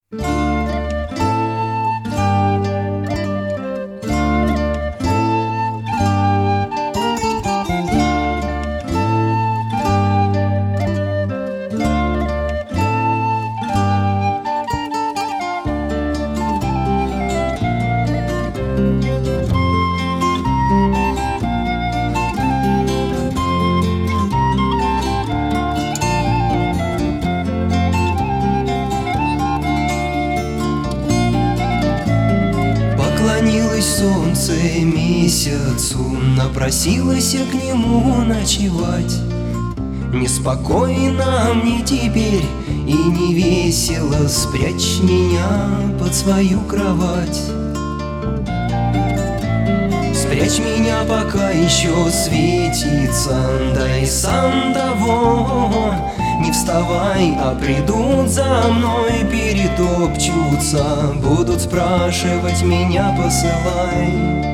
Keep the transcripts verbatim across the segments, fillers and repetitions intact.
Поклонилось солнце месяцу, напросилась к нему ночевать. Неспокойно мне теперь и не весело, спрячь меня под свою кровать. Спрячь меня, пока еще светится, да и сам того не вставай, а придут за мной, перетопчутся, будут спрашивать меня, посылай.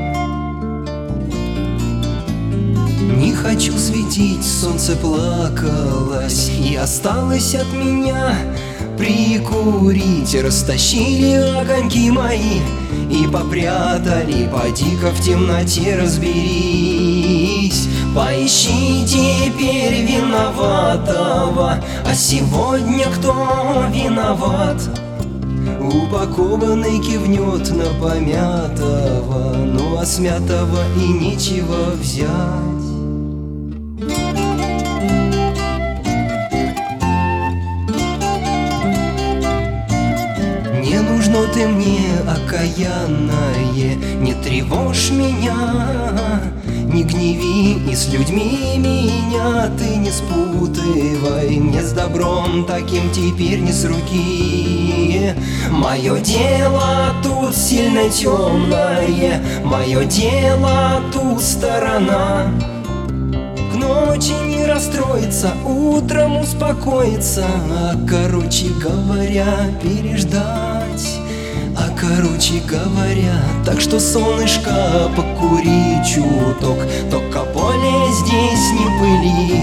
Не хочу светить, солнце плакалось, и осталось от меня прикурить. Растащили огоньки мои и попрятали, поди-ка в темноте разберись. Поищи теперь виноватого, а сегодня кто виноват? Упакованный кивнет на помятого, ну а смятого и нечего взять. Не нужно ты мне, окаянное, не тревожь меня, не гневи, и с людьми меня ты не спутывай. Мне с добром таким теперь не с руки. Мое дело тут сильно темное, мое дело тут сторона. К ночи не расстроиться, утром успокоиться, а короче говоря, переждать. А короче говоря, так что, солнышко, покури чуток, только более здесь не пыли.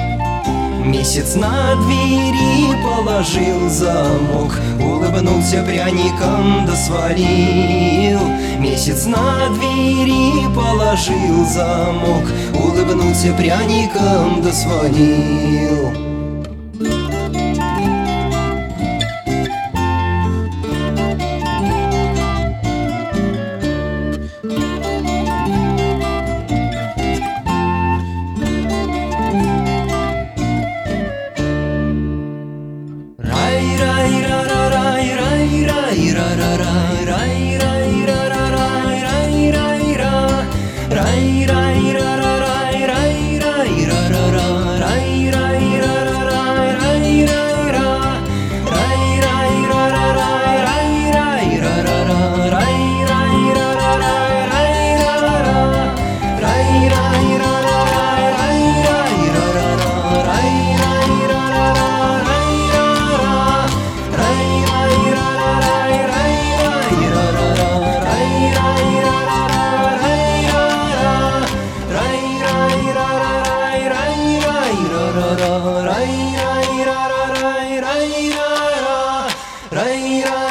Месяц на двери положил замок, улыбнулся пряником да свалил. Месяц на двери положил замок, улыбнулся пряником да свалил. Rai, rai,